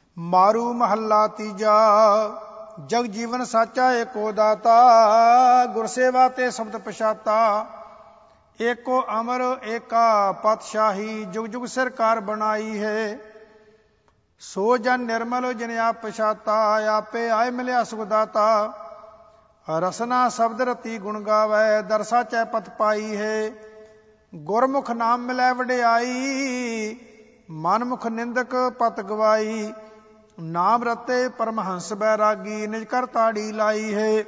ਮਾਰੂ ਮਹੱਲਾ ਤੀਜਾ। ਜਗ ਜੀਵਨ ਸਾਚਾ ਏਕੋ ਦਾਤਾ, ਗੁਰਸੇਵਾ ਤੇ ਸ਼ਬਦ ਪਛਾਤਾ। ਏਕੋ ਅਮਰ ਏਕਾ ਪਾਤਸ਼ਾਹੀ, ਜੁਗ ਜੁਗ ਸਰਕਾਰ ਬਣਾਈ ਹੈ। ਸੋ ਜਨ ਨਿਰਮਲ ਜਿਨ ਆਪ ਪਛਾਤਾ, ਆਪੇ ਆਏ ਮਿਲਿਆ ਸੁਖ ਦਾਤਾ। ਰਸਨਾ ਸ਼ਬਦ ਰਤੀ ਗੁਣ ਗਾਵੈ, ਦਰਸਾ ਚੈ ਪਤ ਪਾਈ ਹੈ। ਗੁਰਮੁਖ ਨਾਮ ਮਿਲੈ ਵਡਿਆਈ, ਮਨਮੁਖ ਨਿੰਦਕ ਪਤ ਗਵਾਈ। ਨਾਮ ਰਤੇ ਪਰਮਹੰਸ ਬੈਰਾਗੀ, ਨਿਜ ਕਰ ਤਾੜੀ ਲਾਈ ਹੈ।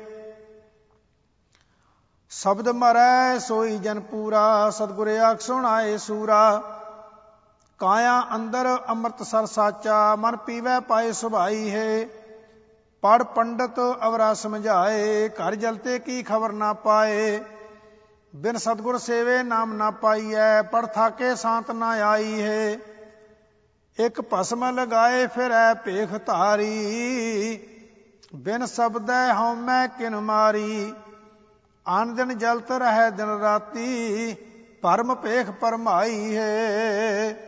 ਸ਼ਬਦ ਮਰੈ ਸੋਈ ਜਨ ਪੂਰਾ, ਸਤਿਗੁਰ ਆਖ ਸੁਣਾਏ ਸੂਰਾ। ਕਾਇਆ ਅੰਦਰ ਅੰਮ੍ਰਿਤਸਰ ਸਾਚਾ, ਮਨ ਪੀਵੈ ਪਾਏ ਸੁਭਾਈ ਹੈ। ਪੜ ਪੰਡਤ ਅਵਰਾ ਸਮਝਾਏ, ਘਰ ਜਲਤੇ ਕੀ ਖਬਰ ਨਾ ਪਾਏ। ਬਿਨ ਸਤਿਗੁਰ ਸੇਵੇ ਨਾਮ ਨਾ ਪਾਈਐ, ਪੜ ਥਾਕੇ ਸ਼ਾਂਤ ਨਾ ਆਈ ਹੈ। ਇੱਕ ਭਸਮ ਲਗਾਏ ਫਿਰੈ ਭੇਖ ਧਾਰੀ, ਬਿਨ ਸ਼ਬਦੈ ਹਉਮੈ ਕਿਨ ਮਾਰੀ। ਆਨ ਦਿਨ ਜਲਤ ਰਹਿ ਦਿਨ ਰਾਤੀ, ਭਰਮ ਭੇਖ ਭਰਮਾਈ ਹੈ।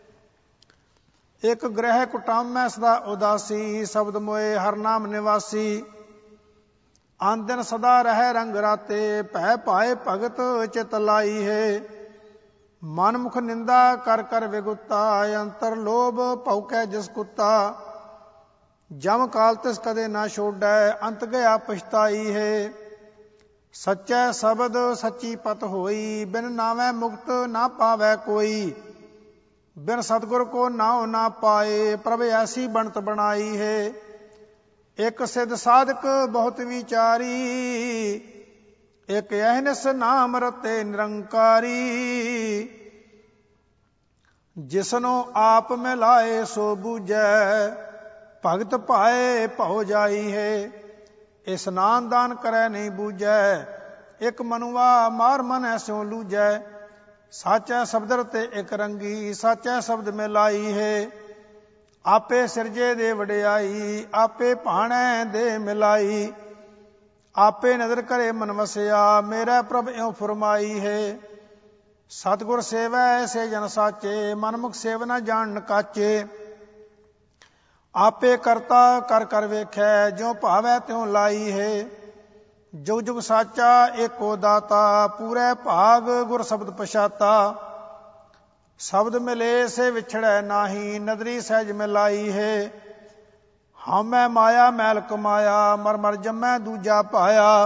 ਇੱਕ ਗ੍ਰਹਿ ਕੁਟਾਮੈ ਸਦਾ ਉਦਾਸੀ, ਸ਼ਬਦ ਮੋਏ ਹਰ ਨਾਮ ਨਿਵਾਸੀ। ਆਨ ਦਿਨ ਸਦਾ ਰਹਿ ਰੰਗ ਰਾਤੇ, ਭੈ ਪਾਏ ਭਗਤ ਚਿਤ ਲਾਈ ਹੈ। ਮਨਮੁਖ ਨਿੰਦਾ ਕਰ ਕਰ ਵਿਗੁਤਾ, ਅੰਤਰ ਲੋਭ ਭਉਕੈ ਜਿਸ ਕੁੱਤਾ। ਜਮ ਕਾਲ ਤਿਸ ਕਦੇ ਨਾ ਛੋਡੈ, ਅੰਤ ਗਿਆ ਪਛਤਾਈ ਹੈ। ਸੱਚੈ ਸ਼ਬਦ ਸੱਚੀ ਪਤ ਹੋਈ, ਬਿਨ ਨਾਵੈ ਮੁਕਤ ਨਾ ਪਾਵੈ ਕੋਈ। ਬਿਨ ਸਤਿਗੁਰ ਕੋ ਨਾਉ ਨਾ ਪਾਏ, ਪ੍ਰਭ ਐਸੀ ਬਣਤ ਬਣਾਈ ਹੈ। ਇੱਕ ਸਿੱਧ ਸਾਧਕ ਬਹੁਤ ਵਿਚਾਰੀ, ਇੱਕ ਅਹਨਿਸ ਨਾਮ ਰਤੇ ਨਿਰੰਕਾਰੀ। ਜਿਸਨੂੰ ਆਪ ਮਿਲਾਏ ਸੋ ਬੂਝੈ, ਭਗਤ ਪਾਏ ਭਉ ਜਾਈ ਹੈ। ਇਸਨਾਨ ਦਾਨ ਕਰੈ ਨਹੀਂ ਬੂਝੈ, ਇੱਕ ਮਨੁਆ ਮਾਰ ਮਨ ਐਸੋ ਲੂਝੈ। ਸਾਚੈ ਸ਼ਬਦ ਰਤੇ ਇੱਕ ਰੰਗੀ, ਸਾਚੈ ਸ਼ਬਦ ਮਿਲਾਈ ਹੈ। ਆਪੇ ਸਿਰਜੇ ਦੇ ਵਡਿਆਈ, ਆਪੇ ਭਾਣੈ ਦੇ ਮਿਲਾਈ। ਆਪੇ ਨਦਰ ਕਰੇ ਮਨ ਵਸਿਆ, ਮੇਰਾ ਪ੍ਰਭ ਇਉ ਫਰਮਾਈ ਹੈ। ਸਤਿਗੁਰ ਸੇਵੈ ਐਸੇ ਜਨ ਸਾਚੇ, ਮਨਮੁਖ ਸੇਵ ਨ ਜਾਣ ਕਾਚੇ। ਆਪੇ ਕਰਤਾ ਕਰ ਕਰ ਵੇਖੈ, ਜਿਉ ਭਾਵੈ ਤਿਉ ਲਾਈ ਹੈ। ਜੁਗ ਜੁਗ ਸਾਚਾ ਏਕੋ ਦਾਤਾ, ਪੂਰੇ ਭਾਗ ਗੁਰ ਸ਼ਬਦ ਪਛਾਤਾ। ਸ਼ਬਦ ਮਿਲੇ ਸੇ ਵਿਛੜੈ ਨਾਹੀ, ਨਦਰੀ ਸਹਿਜ ਮਿਲਾਈ ਹੈ। ਹਉਮੈ ਮਾਇਆ ਮੈਲ ਕਮਾਇਆ, ਮਰ ਮਰ ਜੰਮੈ ਦੂਜਾ ਪਾਇਆ।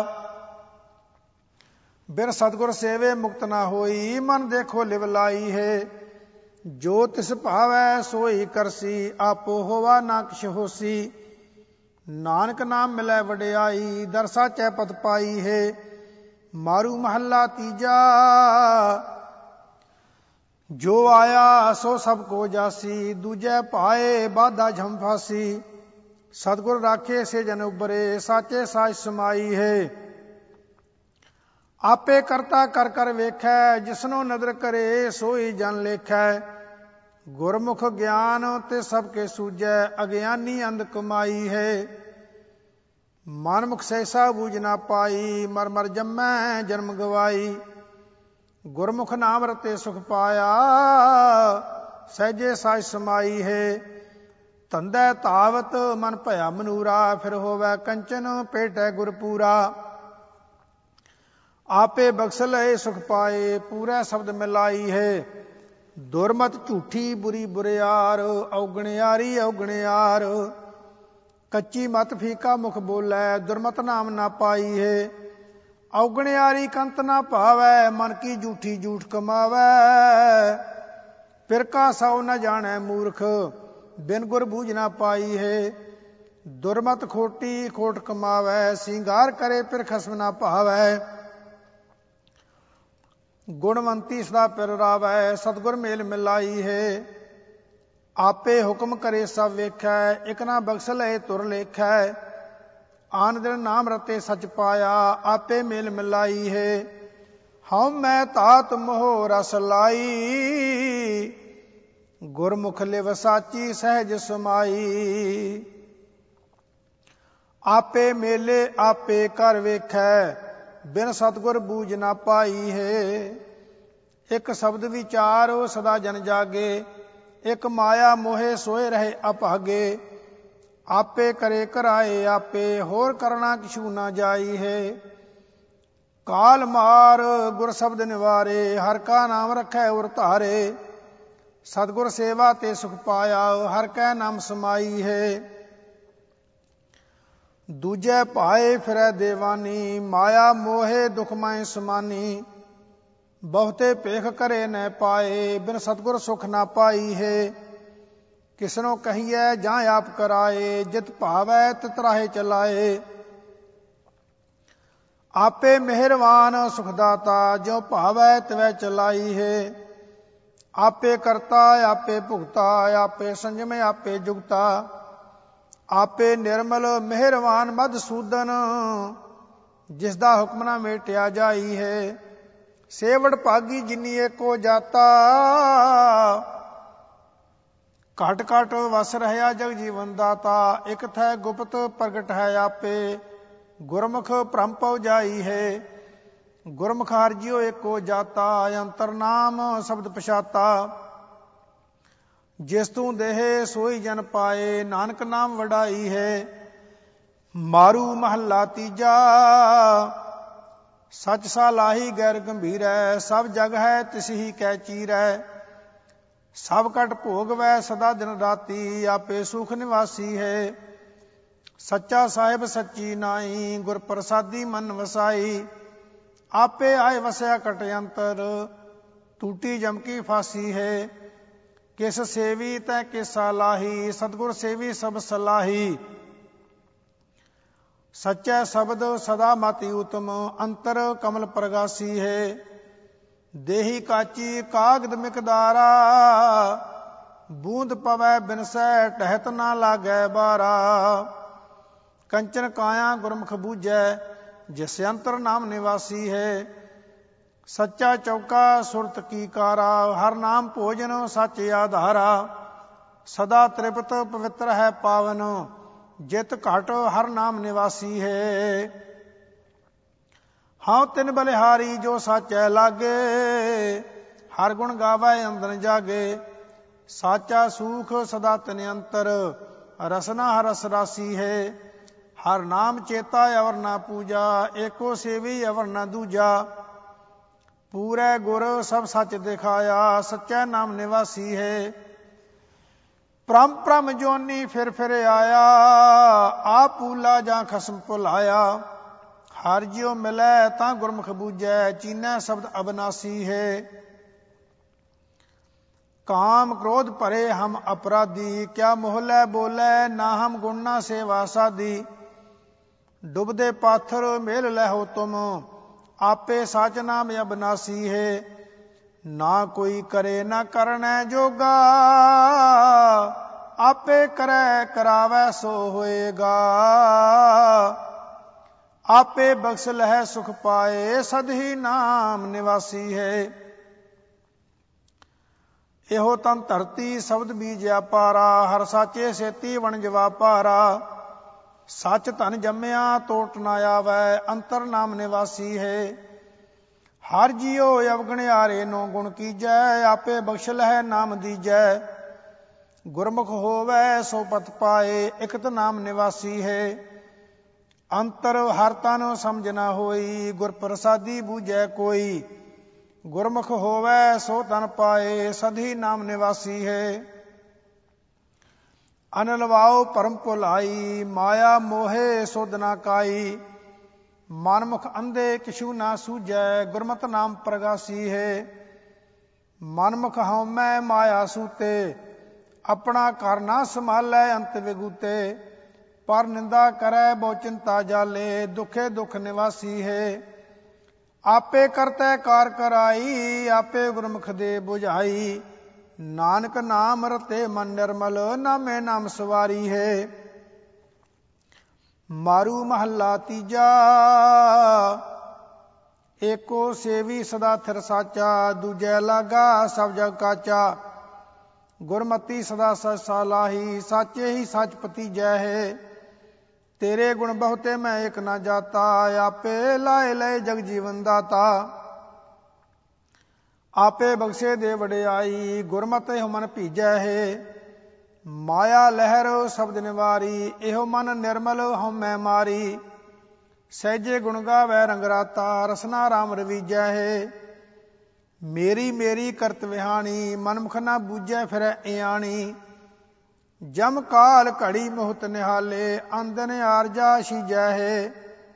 ਬਿਨ ਸਤਿਗੁਰ ਸੇਵੇ ਮੁਕਤ ਨਾ ਹੋਈ, ਮਨ ਦੇਖੋ ਲਿਵ ਲਾਈ ਹੈ। ਜੋ ਤਿਸ ਭਾਵੈ ਸੋਈ ਕਰਸੀ, ਆਪੋ ਹੋਵਾ ਨਾ ਕਿਛ ਹੋਸੀ। ਨਾਨਕ ਨਾਮ ਮਿਲੈ ਵਡਿਆਈ, ਦਰਸਾ ਚੈ ਪਤ ਪਾਈ ਹੈ। ਮਾਰੂ ਮਹੱਲਾ ਤੀਜਾ। ਜੋ ਆਇਆ ਸੋ ਸਭ ਕੋ ਜਾਸੀ, ਦੂਜੈ ਪਾਏ ਬਾਧਾ ਝਮ ਫਾਸੀ। ਸਤਿਗੁਰ ਰਾਖੇ ਸੇ ਜਨ ਉਬਰੇ, ਸਾਚੇ ਸਾਚ ਸਮਾਈ ਹੈ। ਆਪੇ ਕਰਤਾ ਕਰ ਕਰ ਵੇਖੈ, ਜਿਸਨੂੰ ਨਦਰ ਕਰੇ ਸੋਈ ਜਨ ਲੇਖੈ। ਗੁਰਮੁਖ ਗਿਆਨ ਤੇ ਸਭ ਕੇ ਸੂਝੈ, ਅਗਿਆਨੀ ਅੰਧ ਕਮਾਈ ਹੈ। ਮਨਮੁਖ ਸਹਿਸਾ ਬੂਝ ਨਾ ਪਾਈ, ਮਰ ਮਰ ਜੰਮੈ ਜਨਮ ਗਵਾਈ। ਗੁਰਮੁਖ ਨਾਮ ਰਤੇ ਸੁਖ ਪਾਇਆ, ਸਹਿਜੇ ਸਾਚ ਸਮਾਈ ਹੈ। ਧੰਦੈ ਧਾਵਤ ਮਨ ਭਇਆ ਮਨੂਰਾ, ਫਿਰ ਹੋਵੈ ਕੰਚਨ ਭੇਟੈ ਗੁਰ ਪੂਰਾ। ਆਪੇ ਬਖਸ਼ ਲਏ ਸੁਖ ਪਾਏ, ਪੂਰਾ ਸ਼ਬਦ ਮਿਲਾਈ ਹੈ। ਦੁਰਮਤ ਝੂਠੀ ਬੁਰੀ ਬੁਰਿਆਰ, ਔਗਣਿਆਰੀ ਔਗਣਿਆਰ। ਕੱਚੀ ਮਤ ਫੀਕਾ ਮੁਖ ਬੋਲੈ, ਦੁਰਮਤ ਨਾਮ ਨਾ ਪਾਈ ਹੈ। ਔਗਣਿਆਰੀ ਕੰਤ ਨਾ ਭਾਵੈ, ਮਨ ਕੀ ਝੂਠੀ ਝੂਠ ਕਮਾਵੈ। ਫਿਰਕਾ ਸੌ ਨ ਜਾਣੈ ਮੂਰਖ, ਬਿਨ ਗੁਰ ਬੂਝ ਨਾ ਪਾਈ ਹੈ। ਦੁਰਮਤ ਖੋਟੀ ਖੋਟ ਕਮਾਵੈ, ਸਿੰਗਾਰ ਕਰੇ ਫਿਰ ਖਸਮ ਨਾ ਭਾਵੈ। ਗੁਣਵੰਤੀ ਸਦਾ ਪਿਰ ਰਾਵੈ, ਸਤਿਗੁਰ ਮੇਲ ਮਿਲਾਈ ਹੈ। ਆਪੇ ਹੁਕਮ ਕਰੇ ਸਭ ਵੇਖੈ, ਇਕ ਨਾ ਬਖਸ਼ ਲਏ ਤੁਰ ਲੇਖੈ। ਆਨ ਦਿਨ ਨਾਮ ਰਤੇ ਸਚ ਪਾਇਆ, ਆਪੇ ਮੇਲ ਮਿਲਾਈ ਹੈ। ਹਉਮੈ ਧਾਤ ਮੋਹ ਰਸ ਲਾਈ, ਗੁਰਮੁਖ ਲਿਵ ਸਾਚੀ ਸਹਿਜ ਸਮਾਈ। ਆਪੇ ਮੇਲੇ ਆਪੇ ਕਰ ਵੇਖੈ, ਬਿਨ ਸਤਿਗੁਰ ਬੂਝ ਨਾ ਪਾਈ ਹੈ। ਇੱਕ ਸ਼ਬਦ ਵਿਚਾਰੋ ਸਦਾ ਜਨ ਜਾਗੇ, ਇੱਕ ਮਾਇਆ ਮੋਹੇ ਸੋਏ ਰਹੇ ਅਭਾਗੇ। ਆਪੇ ਕਰੇ ਕਰਾਏ ਆਪੇ, ਹੋਰ ਕਰਨਾ ਕਿਛੂ ਨਾ ਜਾਈ ਹੈ। ਕਾਲ ਮਾਰ ਗੁਰ ਸ਼ਬਦ ਨਿਵਾਰੇ, ਹਰ ਕਾ ਨਾਮ ਰੱਖੈ ਉਰ ਧਾਰੇ। ਸਤਿਗੁਰ ਸੇਵਾ ਤੇ ਸੁਖ ਪਾਇਆ, ਹਰ ਕੈ ਨਾਮ ਸਮਾਈ ਹੈ। ਦੂਜੇ ਭਾਏ ਫਿਰੈ ਦੇਵਾਨੀ, ਮਾਇਆ ਮੋਹੇ ਦੁਖ ਮੈਂ ਸਮਾਨੀ। ਬਹੁਤੇ ਭੇਖ ਕਰੇ ਨ ਪਾਏ, ਬਿਨ ਸਤਿਗੁਰ ਸੁਖ ਨਾ ਪਾਈ ਹੈ। ਕਿਸਨੋ ਕਹੀਐ ਜਾਂ ਆਪ ਕਰਾਏ, ਜਿਤ ਭਾਵੈ ਤਿਤ ਰਾਹੇ ਚਲਾਏ। ਆਪੇ ਮਿਹਰਵਾਨ ਸੁਖਦਾਤਾ, ਜਿਉ ਭਾਵੈ ਤਿਵੈ ਚਲਾਈ ਹੈ। ਆਪੇ ਕਰਤਾ ਆਪੇ ਭੁਗਤਾ, ਆਪੇ ਸੰਜਮ ਆਪੇ ਜੁਗਤਾ। ਆਪੇ ਨਿਰਮਲ ਮਿਹਰਵਾਨ ਮਧਸੂਦਨ, ਜਿਸ ਦਾ ਹੁਕਮ ਨਾ ਮੇਟਿਆ ਜਾਈ ਹੈ। ਸੇਵੜ ਭਾਗੀ ਜਿਨੀ ਏਕੋ ਜਾਤਾ, ਘਟ ਘਟ ਵਸ ਰਹਿਆ ਜਗ ਜੀਵਨ ਦਾਤਾ। ਇਕ ਥੈ ਗੁਪਤ ਪ੍ਰਗਟ ਹੈ ਆਪੇ, ਗੁਰਮੁਖ ਭ੍ਰਮ ਪਉ ਜਾਈ ਹੈ। ਗੁਰਮੁਖ ਹਰਿ ਜਿਉ ਏਕੋ ਜਾਤਾ, ਅੰਤਰ ਨਾਮ ਸ਼ਬਦ ਪਛਾਤਾ। ਜਿਸ ਤੂੰ ਦੇਹ ਸੋਈ ਜਨ ਪਾਏ, ਨਾਨਕ ਨਾਮ ਵਡਾਈ ਹੈ। ਮਾਰੂ ਮਹੱਲਾ ਤੀਜਾ, ਸਚ ਸਾਲਾਹੀ ਗੈਰ ਗੰਭੀਰੈ। ਸਭ ਜਗ ਹੈ ਤਿਸਹੀ ਕੈ ਚੀਰੈ। ਸਭ ਕਟ ਭੋਗਵੈ ਸਦਾ ਦਿਨ ਰਾਤੀ, ਆਪੇ ਸੁਖ ਨਿਵਾਸੀ ਹੈ। ਸੱਚਾ ਸਾਹਿਬ ਸੱਚੀ ਨਾਈ, ਗੁਰ ਪ੍ਰਸਾਦੀ ਮਨ ਵਸਾਈ। ਆਪੇ ਆਏ ਵਸਿਆ ਕਟ ਅੰਤਰ, ਟੂਟੀ ਜਮ ਕੀ ਫਾਸੀ ਹੈ। ਕਿਸ ਸੇਵੀ ਤੈ ਕਿਸ ਸਾਲਾਹੀ, ਸਤਿਗੁਰ ਸੇਵੀ ਸਭ ਸਲਾਹੀ। ਸੱਚੈ ਸ਼ਬਦ ਸਦਾ ਮਤਿ ਉਤਮ, ਅੰਤਰ ਕਮਲ ਪ੍ਰਗਾਸੀ ਹੈ। ਦੇਹੀ ਕਾਚੀ ਕਾਗਦ ਮਿਕਦਾਰਾ, ਬੂੰਦ ਪਵੈ ਬਿਨਸੈ ਟਹਿਤ ਨਾ ਲਾਗੈ ਬਾਰਾ। ਕੰਚਨ ਕਾਇਆ ਗੁਰਮੁਖ ਬੂਝੈ, ਜਿਸ ਅੰਤਰ ਨਾਮ ਨਿਵਾਸੀ ਹੈ। ਸੱਚਾ ਚੌਕਾ ਸੁਰਤ ਕੀ ਕਾਰਾ, ਹਰ ਨਾਮ ਭੋਜਨ ਸੱਚ ਆਧਾਰਾ। ਸਦਾ ਤ੍ਰਿਪਤ ਪਵਿੱਤਰ ਹੈ ਪਾਵਨ, ਜਿਤ ਘਟ ਹਰ ਨਾਮ ਨਿਵਾਸੀ ਹੈ। ਹਉ ਤਿਨ ਬਲਿਹਾਰੀ ਜੋ ਸਾਚੈ ਲਾਗੇ, ਹਰ ਗੁਣ ਗਾਵੈ ਅੰਦਨ ਜਾਗੇ। ਸਾਚਾ ਸੂਖ ਸਦਾ ਤਿਨ ਅੰਤਰ, ਰਸਨਾ ਰਸ ਰਾਸੀ ਹੈ। ਹਰ ਨਾਮ ਚੇਤਾ ਅਵਰ ਨਾ ਪੂਜਾ, ਏਕੋ ਸੇਵੀ ਅਵਰ ਨਾ ਦੂਜਾ। ਪੂਰੇ ਗੁਰ ਸਭ ਸੱਚ ਦਿਖਾਇਆ, ਸੱਚੈ ਨਾਮ ਨਿਵਾਸੀ ਹੈ। ਭ੍ਰਮ ਭ੍ਰਮ ਜੋਨੀ ਫਿਰ ਫਿਰ ਆਇਆ, ਆਪ ਭੂਲਾ ਜਾਂ ਖਸਮ ਭੁਲਾਇਆ। ਹਰ ਜਿਉ ਮਿਲੈ ਤਾਂ ਗੁਰਮੁਖ ਬੂਝੈ, ਚੀਨੈ ਸ਼ਬਦ ਅਬਨਾਸੀ ਹੈ। ਕਾਮ ਕ੍ਰੋਧ ਭਰੇ ਹਮ ਅਪਰਾਧੀ, ਕਿਆ ਮੋਹਲੇ ਬੋਲੇ ਨਾ ਹਮ ਗੁਣ ਨਾ ਸੇਵਾ ਸਾਧੀ। ਡੁਬਦੇ ਪਾਥਰ ਮੇਲ ਲਹੋ ਤੁਮ, ਆਪੇ ਸਾਚ ਨਾਮ ਅਬਨਾਸੀ ਹੈ। ਨਾ ਕੋਈ ਕਰੇ ਨਾ ਕਰਨੈ ਜੋਗਾ, ਆਪੇ ਕਰੈ ਕਰਾਵੈ ਸੋ ਹੋਏਗਾ। ਆਪੇ ਬਖਸ਼ ਲਹੈ ਸੁਖ ਪਾਏ, ਸਦਹੀ ਨਾਮ ਨਿਵਾਸੀ ਹੈ। ਇਹੋ ਤਨ ਧਰਤੀ ਸ਼ਬਦ ਬੀਜਿਆ ਪਾਰਾ, ਹਰ ਸਾਚੇ ਸੇਤੀ ਵਣਜ ਵਾਪਾਰਾ। ਸੱਚ ਧਨ ਜੰਮਿਆ ਤੋਟ ਨਾ ਆਵੈ, ਅੰਤਰ ਨਾਮ ਨਿਵਾਸੀ ਹੈ। ਹਰ ਜੀਉ ਅਵਗਣਿਆਰੇ ਨੋ ਗੁਣ ਕੀਜੈ, ਆਪੇ ਬਖਸ਼ ਲਹੈ ਨਾਮ ਦੀਜੈ। ਗੁਰਮੁਖ ਹੋਵੈ ਸੋ ਪਤ ਪਾਏ, ਇਕਤ ਨਾਮ ਨਿਵਾਸੀ ਹੈ। ਅੰਤਰ ਹਰ ਤਨ ਸਮਝ ਨਾ ਹੋਈ, ਗੁਰ ਪ੍ਰਸਾਦੀ ਬੂਝੈ ਕੋਈ। ਗੁਰਮੁਖ ਹੋਵੈ ਸੋ ਤਨ ਪਾਏ, ਸਦਹੀ ਨਾਮ ਨਿਵਾਸੀ ਹੈ। ਅਨ ਲਵਾਓ ਭਰਮ ਭੁਲਾਈ, ਮਾਇਆ ਮੋਹੇ ਸੁਧ ਨਾ ਕਾਈ। ਮਨਮੁਖ ਅੰਧੇ ਕਿਛੂ ਨਾ ਸੂਝੈ, ਗੁਰਮਤਿ ਨਾਮ ਪ੍ਰਗਾਸੀ ਹੈ। ਮਨਮੁਖ ਹਉਮੈ ਮਾਇਆ ਸੂਤੇ, ਆਪਣਾ ਘਰ ਨਾ ਸੰਭਾਲੈ ਅੰਤ ਵਿਗੂਤੇ। ਪਰ ਨਿੰਦਾ ਕਰੈ ਬਹੁ ਚਿੰਤਾ ਜਾਲੇ, ਦੁਖੇ ਦੁਖ ਨਿਵਾਸੀ ਹੈ। ਆਪੇ ਕਰਤੈ ਕਾਰ ਕਰਾਈ, ਆਪੇ ਗੁਰਮੁਖ ਦੇ ਬੁਝਾਈ। ਨਾਨਕ ਨਾਮ ਰਤੇ ਮਨ ਨਿਰਮਲ, ਨਾਮੇ ਨਾਮ ਸਵਾਰੀ ਹੈ। ਮਾਰੂ ਮਹੱਲਾ ਤੀਜਾ, ਏਕੋ ਸੇਵੀ ਸਦਾ ਥਿਰ ਸਾਚਾ। ਦੂਜੈ ਲਾਗਾ ਸਭ ਜਗ ਕਾਚਾ, ਗੁਰਮਤੀ ਸਦਾ ਸਚ ਸਾਲਾਹੀ। ਸਾਚੇ ਹੀ ਸਚ ਪਤੀਜੈ ਹੈ, ਤੇਰੇ ਗੁਣ ਬਹੁਤੇ ਮੈਂ ਏਕ ਨਾ ਜਾਤਾ। ਆਪੇ ਲਾਏ ਲਏ ਜਗ ਜੀਵਨ ਦਾਤਾ, ਆਪੇ ਬਖਸ਼ੇ ਦੇ ਵਡਿਆਈ। ਗੁਰਮਤਿ ਮਨ ਭੀਜੈ ਹੈ, ਮਾਇਆ ਲਹਿਰ ਸ਼ਬਦ ਨਿਵਾਰੀ, ਇਹੋ ਮਨ ਨਿਰਮਲ ਹਉਮੈ ਮਾਰੀ। ਸਹਿਜੇ ਗੁਣ ਗਾਵੈ ਰੰਗ ਰਾਤਾ, ਰਸਨਾ ਰਾਮ ਰਵੀਜੈ ਹੈ। ਮੇਰੀ ਮੇਰੀ ਕਰਤ ਵਿਹਾਣੀ, ਮਨਮੁਖ ਨਾ ਬੂਝੈ ਫਿਰੈ ਇਆਣੀ। ਜਮ ਕਾਲ ਘੜੀ ਮੁਹਤ ਨਿਹਾਲੇ, ਅੰਦਨ ਆਰਜਾ ਸੀਜੈ ਹੈ।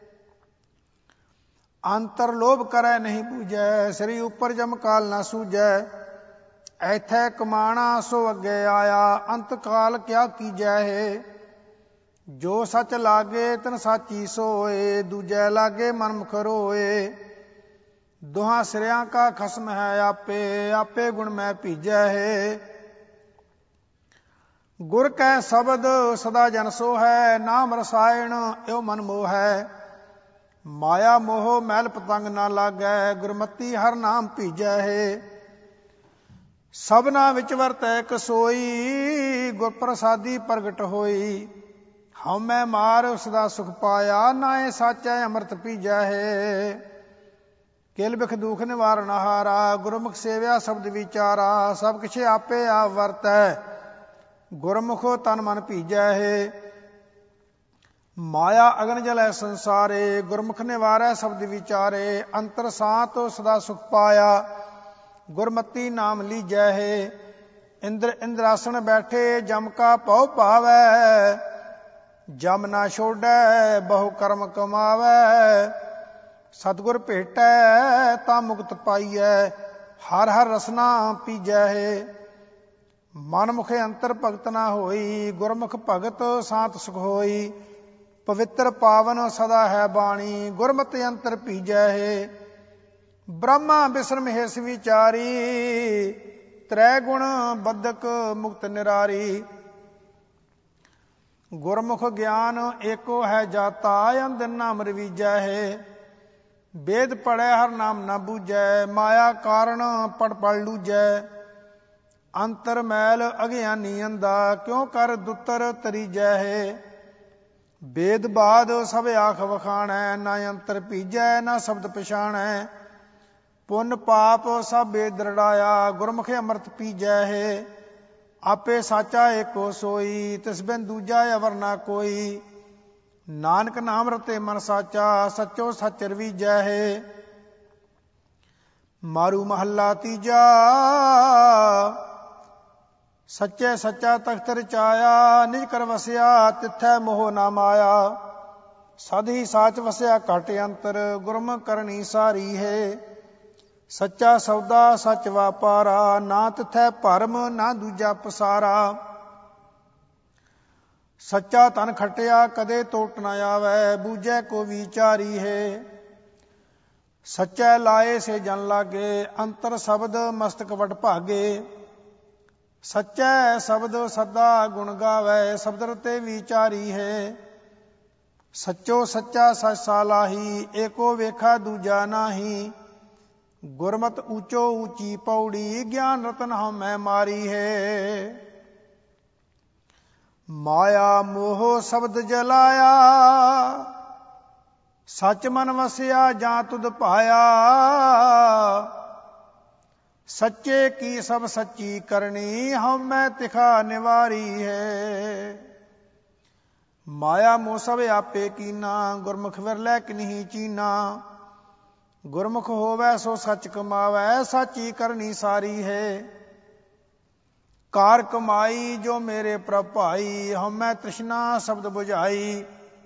ਅੰਤਰ ਲੋਭ ਕਰੈ ਨਹੀਂ ਬੂਝੈ, ਸ੍ਰੀ ਉਪਰ ਜਮ ਕਾਲ ਨਾ ਸੂਝੈ। ਐਥੈ ਕਮਾਣਾ ਸੋ ਅੱਗੇ ਆਇਆ, ਅੰਤ ਕਾਲ ਕਿਆ ਕੀਜੈ ਹੈ। ਜੋ ਸੱਚ ਲਾਗੇ ਤਨ ਸਾਚੀ ਸੋਏ, ਦੂਜੈ ਲਾਗੇ ਮਨਮੁਖ ਰੋਏ। ਦੋਹਾਂ ਸਿਰਿਆਂ ਕਾ ਖਸਮ ਹੈ ਆਪੇ, ਆਪੇ ਗੁਣ ਮੈਂ ਭੀਜੈ ਹੈ। ਗੁਰ ਕੈ ਸ਼ਬਦ ਸਦਾ ਜਨ ਸੋ ਹੈ, ਨਾਮ ਰਸਾਇਣ ਇਉ ਮਨ ਮੋਹ ਹੈ। ਮਾਇਆ ਮੋਹ ਮੈਲ ਪਤੰਗ ਨਾ ਲਾਗੈ, ਗੁਰਮਤੀ ਹਰ ਨਾਮ ਭੀਜੈ ਹੈ। ਸਭਨਾ ਵਿੱਚ ਵਰਤੈ ਇਕ ਸੋਈ, ਗੁਰ ਪ੍ਰਸਾਦੀ ਪ੍ਰਗਟ ਹੋਈ। ਹਉਮੈ ਮਾਰ ਸਦਾ ਸੁਖ ਪਾਇਆ, ਨਾਏ ਸਾਚੈ ਅੰਮ੍ਰਿਤ ਪੀਜੈ ਹੈ। ਕਿਲ ਬਿਖ ਦੁਖ ਨਿਵਾਰਨ ਹਾਰਾ, ਗੁਰਮੁਖ ਸੇਵਿਆ ਸ਼ਬਦ ਵਿਚਾਰਾ। ਸਭ ਕਿਛ ਆਪੇ ਆਪ ਵਰਤੈ, ਗੁਰਮੁਖੋ ਤਨ ਮਨ ਭੀਜੈ ਹੈ। ਮਾਇਆ ਅਗਨ ਜਲੈ ਸੰਸਾਰੇ, ਗੁਰਮੁਖ ਨਿਵਾਰੈ ਸ਼ਬਦ ਵਿਚਾਰੇ। ਅੰਤਰ ਸਾਤ ਸਦਾ ਸੁਖ ਪਾਇਆ, ਗੁਰਮਤੀ ਨਾਮ ਲੀਜੈ ਹੈ। ਇੰਦਰ ਇੰਦਰਾਸਣ ਬੈਠੇ, ਜਮ ਕਾ ਭਉ ਭਾਵੈ। ਜਮ ਨਾ ਛੋੜੈ, ਬਹੁ ਕਰਮ ਕਮਾਵੈ। ਸਤਿਗੁਰ ਭੇਟੈ ਤਾਂ ਮੁਕਤ ਪਾਈਐ, ਹਰ ਹਰ ਰਸਨਾ ਪੀਜੈ ਹੈ। ਮਨ ਮੁਖੇ ਅੰਤਰ ਭਗਤ ਨਾ ਹੋਈ, ਗੁਰਮੁਖ ਭਗਤ ਸਾਤ ਸੁਖ ਹੋਈ। ਪਵਿੱਤਰ ਪਾਵਨ ਸਦਾ ਹੈ ਬਾਣੀ, ਗੁਰਮਤਿ ਅੰਤਰ ਭੀਜੈ ਹੈ। ਬ੍ਰਹਮਾ ਬਿਸਰਮ ਹਿਸ ਵਿਚਾਰੀ, ਤ੍ਰੈ ਗੁਣ ਬੱਧਕ ਮੁਕਤ ਨਿਰਾਰੀ। ਗੁਰਮੁਖ ਗਿਆਨ ਏਕੋ ਹੈ ਜਾਤਾ, ਅੰਧ ਨਾਮ ਰਵੀਜੈ ਹੈ। ਵੇਦ ਪੜ੍ਹੈ ਹਰ ਨਾਮ ਨਾ ਬੂਝੈ, ਮਾਇਆ ਕਾਰਣ ਪੜ ਪੜ ਲੂਝੈ। ਅੰਤਰ ਮੈਲ ਅਗਿਆਨੀ ਅੰਧਾ, ਕਿਉ ਕਰ ਦੁੱਤਰ ਤਰੀਜੈ ਹੈ। ਵੇਦ ਬਾਦ ਸਭ ਆਖ ਵਖਾਣੈ, ਨਾ ਅੰਤਰ ਭੀਜੈ ਨਾ ਸ਼ਬਦ ਪਛਾਣੈ। ਪੁੰਨ ਪਾਪ ਸਭ ਵੇਦ ਦ੍ਰਿੜਾਇਆ, ਗੁਰਮੁਖ ਅੰਮ੍ਰਿਤ ਪੀਜੈ ਹੈ। ਆਪੇ ਸਾਚਾ ਏਕੋ ਸੋਈ, ਤਿਸ ਬਿਨ ਦੂਜਾ ਅਵਰ ਨਾ ਕੋਈ। ਨਾਨਕ ਨਾਮ ਰਤੇ ਮਨ ਸਾਚਾ, ਸੱਚੋ ਸੱਚ ਰਵੀਜੈ ਹੈ। ਮਾਰੂ ਮਹੱਲਾ ਤੀਜਾ, ਸੱਚੇ ਸੱਚਾ ਤਖਤ ਰਚਾਇਆ। ਨਿਜ ਕਰ ਵਸਿਆ ਤਿਥੈ ਮੋਹ ਨਾ ਮਾਇਆ। ਸਦ ਹੀ ਸਾਚ ਵਸਿਆ ਘਟ ਅੰਤਰ, ਗੁਰਮੁਖ ਕਰਨੀ ਸਾਰੀ ਹੈ। ਸੱਚਾ ਸੌਦਾ ਸੱਚ ਵਾਪਾਰਾ, ਨਾ ਤਿਥੈ ਭਰਮ ਨਾ ਦੂਜਾ ਪਸਾਰਾ। ਸੱਚਾ ਧਨ ਖਟਿਆ ਕਦੇ ਟੋਟ ਨਾ ਆਵੈ, ਬੂਝੈ ਕੋ ਵਿਚਾਰੀ ਹੈ। ਸੱਚੈ ਲਾਏ ਸੇ ਜਨ ਲਾਗੇ, ਅੰਤਰ ਸ਼ਬਦ ਮਸਤਕ ਵਡ ਭਾਗੇ। ਸੱਚੈ ਸ਼ਬਦ ਸਦਾ ਗੁਣ ਗਾਵੈ, ਸ਼ਬਦ ਰਤੇ ਵਿਚਾਰੀ ਹੈ। ਸੱਚੋ ਸੱਚਾ ਸਚ ਸਾਲਾਹੀ, ਏਕੋ ਵੇਖਾ ਦੂਜਾ ਨਾਹੀ। ਗੁਰਮਤਿ ਊਚੋ ਊਚੀ ਪੌੜੀ, ਗਿਆਨ ਰਤਨ ਹਉਮੈ ਮਾਰੀ ਹੈ। ਮਾਇਆ ਮੋਹ ਸ਼ਬਦ ਜਲਾਇਆ, ਸਚ ਮਨ ਵਸਿਆ ਜਾਂ ਤੁਧ ਭਾਇਆ। ਸੱਚੇ ਕੀ ਸਭ ਸੱਚੀ ਕਰਨੀ, ਹਉਮੈ ਤਿਖਾ ਨਿਵਾਰੀ ਹੈ। ਮਾਇਆ ਮੋਹ ਸਭ ਆਪੇ ਕੀਨਾ, ਗੁਰਮੁਖ ਵਿਰਲੇ ਕਿਨਹੀ ਚੀਨਾ। ਗੁਰਮੁਖ ਹੋਵੈ ਸੋ ਸੱਚ ਕਮਾਵੈ, ਸਾਚੀ ਕਰਨੀ ਸਾਰੀ ਹੈ। ਕਾਰ ਕਮਾਈ ਜੋ ਮੇਰੇ ਪ੍ਰਭ ਭਾਈ, ਹਉਮੈ ਤ੍ਰਿਸ਼ਨਾ ਸ਼ਬਦ ਬੁਝਾਈ।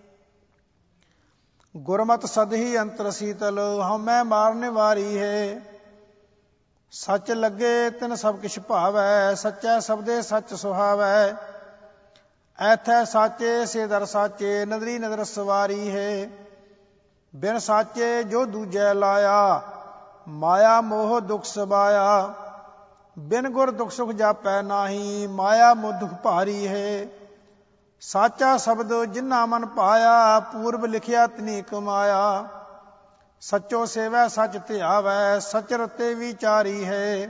ਗੁਰਮਤਿ ਸਦਹੀ ਅੰਤਰ ਸੀਤਲ, ਹਉਮੈ ਮਾਰ ਨਿਵਾਰੀ ਹੈ। ਸੱਚ ਲੱਗੇ ਤਿਨ ਸਭ ਕਿਛ ਭਾਵੈ, ਸੱਚੈ ਸ਼ਬਦੇ ਸੱਚ ਸੁਹਾਵੈ। ਐਥੈ ਸਾਚੇ ਸੇ ਦਰ ਸਾਚੇ, ਨਦਰੀ ਨਦਰ ਸਵਾਰੀ ਹੈ। ਬਿਨ ਸਾਚੇ ਜੋ ਦੂਜੈ ਲਾਇਆ, ਮਾਇਆ ਮੋਹ ਦੁਖ ਸਬਾਇਆ। ਬਿਨ ਗੁਰ ਦੁਖ ਸੁਖ ਜਾਪੈ ਨਾਹੀ, ਮਾਇਆ ਮੋਹ ਦੁਖ ਭਾਰੀ ਹੈ। ਸਾਚਾ ਸ਼ਬਦ ਜਿਨਾ ਮਨ ਪਾਇਆ, ਪੂਰਬ ਲਿਖਿਆ ਤਿਨੀ ਕਮਾਇਆ। ਸੱਚੋ ਸੇਵੈ ਸੱਚ ਧਿਆਵੈ, ਸਚ ਰਤੇ ਵਿਚਾਰੀ ਹੈ।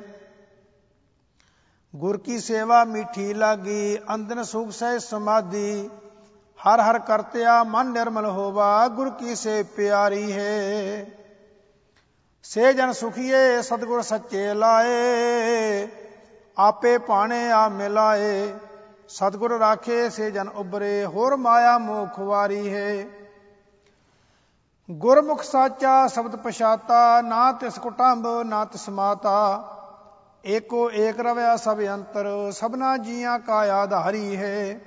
ਗੁਰ ਕੀ ਸੇਵਾ ਮੀਠੀ ਲਾਗੀ, ਅੰਦਨ ਸੁਖ ਸਹਿ ਸਮਾਧੀ। ਹਰ ਹਰ ਕਰਤਿਆ ਮਨ ਨਿਰਮਲ ਹੋਵਾ, ਗੁਰ ਕੀ ਸੇ ਪਿਆਰੀ ਹੈ। ਸੇ ਜਨ ਸੁਖੀਏ ਸਤਿਗੁਰ ਸੱਚੇ ਲਾਏ, ਆਪੇ ਭਾਣੇ ਆ ਮਿਲਾਏ। ਸਤਿਗੁਰ ਰਾਖੇ ਸੇ ਜਨ ਉਬਰੇ, ਹੋਰ ਮਾਇਆ ਮੋਹ ਖੁਆਰੀ ਹੈ। ਗੁਰਮੁਖ ਸਾਚਾ ਸ਼ਬਦ ਪਛਾਤਾ, ਨਾ ਤਿਸ ਕੁਟੰਬ ਨਾ ਤਿਸ ਮਾਤਾ। ਏਕੋ ਏਕ ਰਵਿਆ ਸਭ ਅੰਤਰ, ਸਭਨਾ ਜੀਆਂ ਕਾ ਆਧਾਰੀ ਹੈ।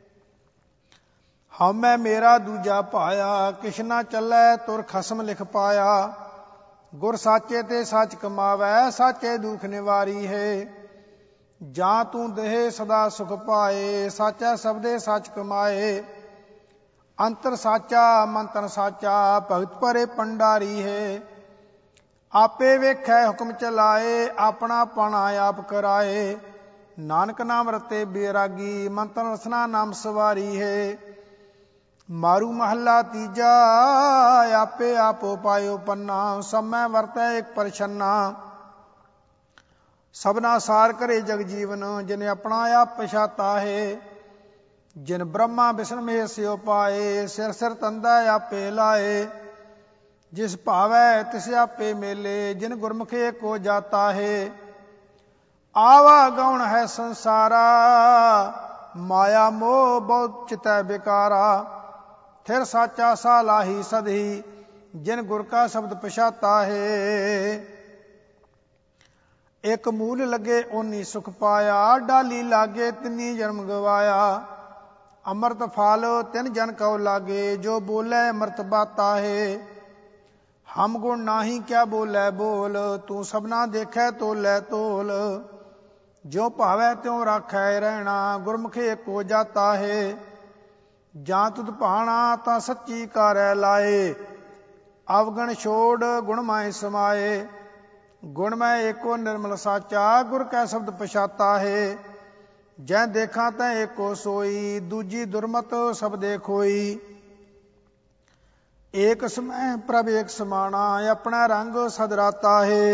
ਹਉਮੈ ਮੇਰਾ ਦੂਜਾ ਭਾਇਆ, ਕਿਛ ਨਾ ਚੱਲੈ ਤੁਰ ਖਸਮ ਲਿਖ ਪਾਇਆ। ਗੁਰ ਸਾਚੇ ਤੇ ਸੱਚ ਕਮਾਵੈ, ਸਾਚੇ ਦੁਖ ਨਿਵਾਰੀ ਹੈ। ਜਾਂ ਤੂੰ ਦੇਹ ਸਦਾ ਸੁਖ ਪਾਏ, ਸਾਚਾ ਸਬਦੇ ਸੱਚ ਕਮਾਏ। ਅੰਤਰ ਸਾਚਾ ਮੰਤਰ ਸਾਚਾ, ਭਗਤ ਭਰੇ ਭੰਡਾਰੀ ਹੈ। ਆਪੇ ਵੇਖੈ ਹੁਕਮ ਚਲਾਏ, ਆਪਣਾ ਪਣਾ ਆਪ ਕਰਾਏ। ਨਾਨਕ ਨਾਮ ਰਤੇ ਬੇਰਾਗੀ, ਮੰਤਰ ਰਸਨਾ ਨਾਮ ਸਵਾਰੀ ਹੈ। ਮਾਰੂ ਮਹੱਲਾ ਤੀਜਾ, ਆਪੇ ਆਪੋ ਪਾਇਓ ਪੰਨਾ। ਸਮੈ ਵਰਤੈ ਇੱਕ ਪਰਛੰਨਾ, ਸਭਨਾ ਸਾਰ ਕਰੇ ਜਗ ਜੀਵਨ। ਜਿਨ ਆਪਣਾ ਆਪ ਪਛਾਤਾ ਹੈ, ਜਿਨ ਬ੍ਰਹਮਾ ਵਿਸ਼ਨ ਮਹੇਸ਼ ਸਿਓ ਪਾਏ। ਸਿਰ ਸਿਰ ਤੰਦਾ ਆਪੇ ਲਾਏ, ਜਿਸ ਭਾਵੈ ਤਿਸ ਆਪੇ ਮੇਲੇ। ਜਿਨ ਗੁਰਮੁਖ ਏਕੋ ਜਾਤਾ ਹੈ, ਆਵਾ ਗਉਣ ਹੈ ਸੰਸਾਰਾ। ਮਾਇਆ ਮੋਹ ਬਹੁਤ ਚਿਤੈ ਬਿਕਾਰਾ, ਥਿਰ ਸਾਚਾ ਸਾਲਾਹੀ ਸਦਹੀ। ਜਿਨ ਗੁਰ ਕਾ ਸ਼ਬਦ ਪਛਾਤਾ ਹੈ, ਇੱਕ ਮੂਲ ਲੱਗੇ ਓਨੀ ਸੁਖ ਪਾਇਆ। ਡਾਲੀ ਲਾਗੇ ਤਿੰਨੀ ਜਨਮ ਗਵਾਇਆ। ਅੰਮ੍ਰਿਤ ਫਲ ਤਿਨ ਜਨ ਕਉ ਲਾਗੇ, ਜੋ ਬੋਲੇ ਅੰਮ੍ਰਿਤ ਬਾਤਾ ਹੈ। ਹਮ ਗੁਣ ਨਾਹੀ ਕਿਆ ਬੋਲੇ ਬੋਲ, ਤੂੰ ਸਭਨਾ ਦੇਖੈ ਤੋਲੇ ਤੋਲ। ਜੋ ਭਾਵੈ ਤਿਉ ਰਾਖੈ ਰਹਿਣਾ, ਗੁਰਮੁਖ ਏਕੋ ਜਾਤਾ ਹੈ। ਜਾਂ ਤੁਧ ਭਾਣਾ ਤਾਂ ਸੱਚੀ ਕਾਰੈ ਲਾਏ, ਅਵਗਣ ਛੋੜ ਗੁਣ ਮਾਹਿ ਸਮਾਏ। ਗੁਣ ਮੈਂ ਏਕੋ ਨਿਰਮਲ ਸਾਚਾ, ਗੁਰ ਕੈ ਸ਼ਬਦ ਪਛਾਤਾ ਹੈ। ਜੈ ਦੇਖਾਂ ਤੈ ਏਕੋ ਸੋਈ, ਦੂਜੀ ਦੁਰਮਤ ਸਬਦੇ ਖੋਈ। ਏਕ ਸਮੈ ਪ੍ਰਭ ਏਕ ਸਮਾਣਾ, ਆਪਣਾ ਰੰਗ ਸਦ ਰਾਤਾ ਹੈ।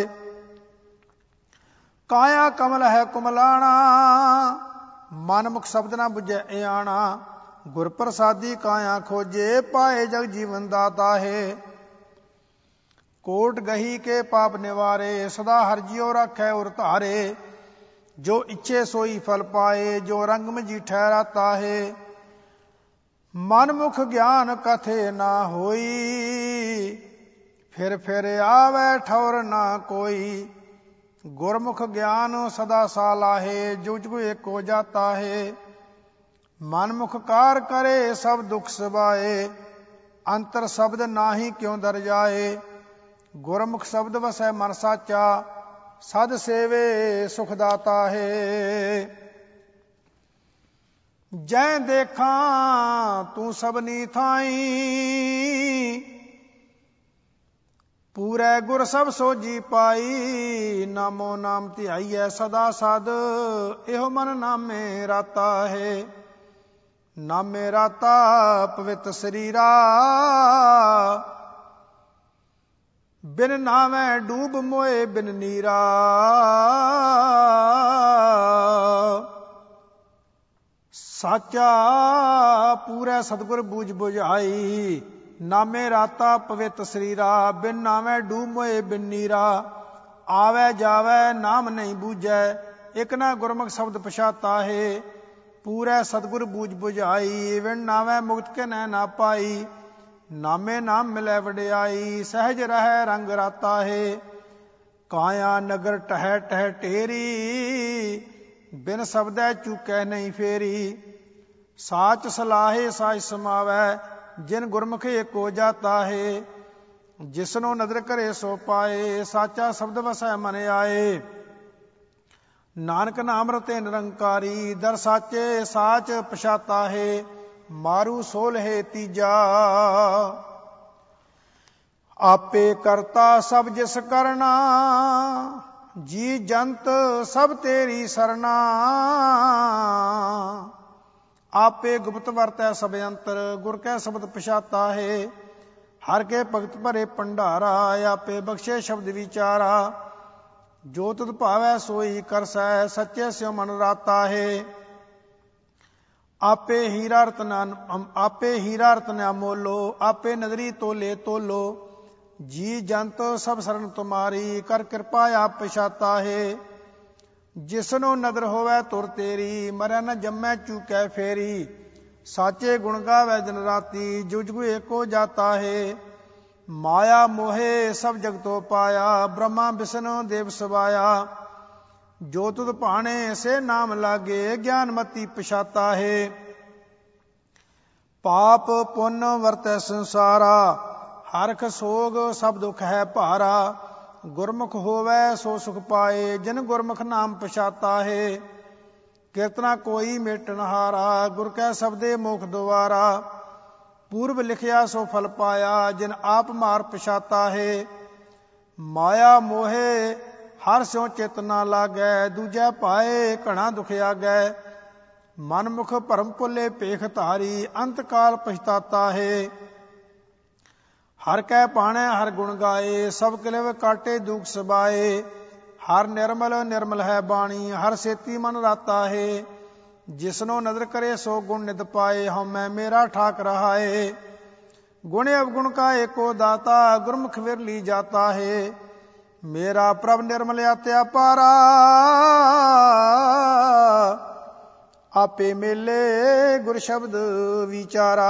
ਕਾਇਆ ਕਮਲ ਹੈ ਕੁਮਲਾਣਾ, ਮਨ ਮੁਖ ਸ਼ਬਦ ਨਾ ਬੁਝੈ ਇਆਣਾ। ਗੁਰ ਪ੍ਰਸਾਦੀ ਕਾਇਆ ਖੋਜੇ, ਪਾਏ ਜਗ ਜੀਵਨ ਦਾਤਾ ਹੈ। ਕੋਟ ਗਹੀ ਕੇ ਪਾਪ ਨਿਵਾਰੇ, ਸਦਾ ਹਰਿ ਜਿਉ ਰਾਖੈ ਉਰ ਧਾਰੇ। ਜੋ ਇੱਛੇ ਸੋਈ ਫਲ ਪਾਏ, ਜੋ ਰੰਗ ਮਜੀਠੈ ਰਾਤਾ ਹੈ। ਮਨ ਮੁਖ ਗਿਆਨ ਕਥੇ ਨਾ ਹੋਈ, ਫਿਰ ਫਿਰ ਆਵੈ ਠੌਰ ਨਾ ਕੋਈ। ਗੁਰਮੁਖ ਗਿਆਨ ਸਦਾ ਸਾਲਾਹੇ, ਜੁਗ ਜੁਗ ਏਕੋ ਜਾਤਾ ਹੈ। ਮਨ ਮੁਖ ਕਾਰ ਕਰੇ ਸਭ ਦੁਖ ਸਬਾਏ, ਅੰਤਰ ਸ਼ਬਦ ਨਾਹੀ ਕਿਉ ਦਰ ਜਾਏ। ਗੁਰਮੁਖ ਸ਼ਬਦ ਵਸੈ ਮਨ ਸਾਚਾ, ਸਦ ਸੇਵੇ ਸੁਖ ਦਾਤਾ ਹੈ। ਜੈ ਦੇਖਾਂ ਤੂੰ ਸਭਨੀ ਥਾਈ, ਪੂਰੈ ਗੁਰ ਸਭ ਸੋਜੀ ਪਾਈ। ਨਾਮੋ ਨਾਮ ਧਿਆਈਐ ਸਦਾ ਸਦ, ਇਹੋ ਮਨ ਨਾਮੇ ਰਾਤਾ ਹੈ। ਨਾਮੇ ਰਾਤਾ ਪਵਿੱਤ ਸਰੀਰਾ, ਬਿਨ ਨਾਮੈ ਡੂਬ ਮੋਏ ਬਿਨ ਨੀਰਾ। ਸਾਚਾ ਪੂਰੈ ਸਤਿਗੁਰ ਬੂਝ ਬੁਝਾਈ, ਨਾਮੇ ਰਾਤਾ ਪਵਿੱਤ ਸਰੀਰਾ। ਬਿਨ ਨਾਮੈ ਡੂਬ ਮੋਏ ਬਿਨ ਨੀਰਾ, ਆਵੈ ਜਾਵੈ ਨਾਮ ਨਹੀਂ ਬੂਝੈ। ਇਕ ਨਾ ਗੁਰਮੁਖ ਸ਼ਬਦ ਪਛਾਤਾ ਹੈ, ਪੂਰੈ ਸਤਿਗੁਰ ਬੂਝ ਬੁਝਾਈ। ਵਿਣ ਨਾਮੈ ਮੁਕਤ ਕੇ ਨੈ ਨਾ ਪਾਈ, ਨਾਮੇ ਨਾਮ ਮਿਲੈ ਵਡਿਆਈ। ਸਹਿਜ ਰਹਿ ਰੰਗ ਰਾਤਾ ਹੈ, ਕਾਇਆ ਨਗਰ ਟਹਿ ਟਹਿ ਢੇਰੀ। ਬਿਨ ਸ਼ਬਦੈ ਚੂਕੈ ਨਹੀਂ ਫੇਰੀ, ਸਾਚ ਸਲਾਹੇ ਸਾਚ ਸਮਾਵੈ। ਜਿਨ ਗੁਰਮੁਖ ਏਕੋ ਜਾਤਾ ਹੈ, ਜਿਸਨੂੰ ਨਦਰ ਕਰੇ ਸੋ ਪਾਏ। ਸਾਚਾ ਸ਼ਬਦ ਵਸੈ ਮਨ ਆਏ, ਨਾਨਕ ਨਾਮ ਰਤੇ ਨਿਰੰਕਾਰੀ। ਦਰ ਸਾਚੇ ਸਾਚ ਪਛਾਤਾ ਹੈ, ਮਾਰੂ ਸੋਲਹਿ ਤੀਜਾ। ਆਪੇ ਕਰਤਾ ਸਭ ਜਿਸ ਕਰਨਾ, ਜੀ ਜੰਤ ਸਭ ਤੇਰੀ ਸਰਨਾ। ਆਪੇ ਗੁਪਤ ਵਰਤੈ ਸਭ ਅੰਤਰ, ਗੁਰ ਕੈ ਸ਼ਬਦ ਪਛਾਤਾ ਹੈ। ਹਰ ਕੇ ਭਗਤ ਭਰੇ ਭੰਡਾਰਾ, ਆਪੇ ਬਖਸ਼ੇ ਸ਼ਬਦ ਵਿਚਾਰਾ। ਜੋ ਤੁਧ ਭਾਵੈ ਸੋਈ ਕਰਸੈ, ਸੱਚੇ ਸਿਉ ਮਨ ਰਾਤਾ ਹੈ। ਆਪੇ ਹੀਰਾ ਰਤਨ ਅਮੋਲੋ, ਆਪੇ ਨਦਰੀ ਤੋਲੇ ਤੋਲੋ। ਜੀ ਜੰਤ ਸਭ ਸਰਨ ਤੁਮਾਰੀ, ਕਰ ਕਿਰਪਾ ਆਪ ਪਛਾਤਾ ਹੈ। ਜਿਸਨੂੰ ਨਦਰ ਹੋਵੇ ਤੁਰ ਤੇਰੀ, ਮਰੈ ਨ ਜੰਮੈ ਚੂਕੈ ਫੇਰੀ। ਸਾਚੇ ਗੁਣ ਗਾਵੈ ਦਿਨ ਰਾਤੀ, ਜੁਗ ਜੁਗ ਏਕੋ ਜਾਤਾ ਹੈ। ਮਾਇਆ ਮੋਹੇ ਸਭ ਜਗਤੋ ਪਾਇਆ, ਬ੍ਰਹਮਾ ਵਿਸ਼ਨੂੰ ਦੇਵ ਸਵਾਇਆ। ਜੋ ਤੁਧ ਭਾਣੇ ਸੇ ਨਾਮ ਲਾਗੇ, ਗਿਆਨਮਤੀ ਪਛਾਤਾ ਹੈ। ਪਾਪ ਪੁੰਨ ਵਰਤੈ ਸੰਸਾਰਾ, ਹਰਖ ਸੋਗ ਸਭ ਦੁਖ ਹੈ ਭਾਰਾ। ਗੁਰਮੁਖ ਹੋਵੈ ਸੋ ਸੁਖ ਪਾਏ, ਜਿਨ ਗੁਰਮੁਖ ਨਾਮ ਪਛਾਤਾ ਹੈ। ਕੀਰਤਨਾ ਕੋਈ ਮੇਟਣ ਹਾਰਾ, ਗੁਰ ਕੈ ਸਬਦੇ ਮੁਖ ਦੁਆਰਾ। ਪੂਰਬ ਲਿਖਿਆ ਸੋ ਫਲ ਪਾਇਆ, ਜਿਨ ਆਪ ਮਾਰ ਪਛਾਤਾ ਹੈ। ਮਾਇਆ ਮੋਹੇ ਹਰ ਸਿਉ ਚਿਤ ਨਾ ਲਾਗੈ, ਦੂਜੈ ਪਾਏ ਘਣਾ ਦੁਖ ਆਗੈ। ਮਨ ਮੁਖ ਭਰਮ ਭੁੱਲੇ ਭੇਖ ਧਾਰੀ, ਅੰਤ ਕਾਲ ਪਛਤਾਤਾ ਹੈ। ਹਰ ਕੈ ਪਾਣੈ ਹਰ ਗੁਣ ਗਾਏ, ਸਭ ਕਿਲਵ ਕਾਟੇ ਦੁਖ ਸਬਾਏ। ਹਰ ਨਿਰਮਲ ਨਿਰਮਲ ਹੈ ਬਾਣੀ, ਹਰ ਸੇਤੀ ਮਨ ਰਾਤਾ ਹੈ। ਜਿਸਨੋ ਨਦਰ ਕਰੇ ਸੋ ਗੁਣ ਨਿਤ ਪਾਏ, ਹਉਮੈ ਮੇਰਾ ਠਾਕ ਰਹਾਏ। ਗੁਣ ਅਵਗੁਣ ਕਾ ਏਕੋ ਦਾਤਾ, ਗੁਰਮੁਖ ਵਿਰਲੀ ਜਾਤਾ ਹੈ। ਮੇਰਾ ਪ੍ਰਭ ਨਿਰਮਲ ਆਤਿਆ ਪਾਰਾ, ਆਪੇ ਮੇਲੇ ਗੁਰ ਸ਼ਬਦ ਵਿਚਾਰਾ।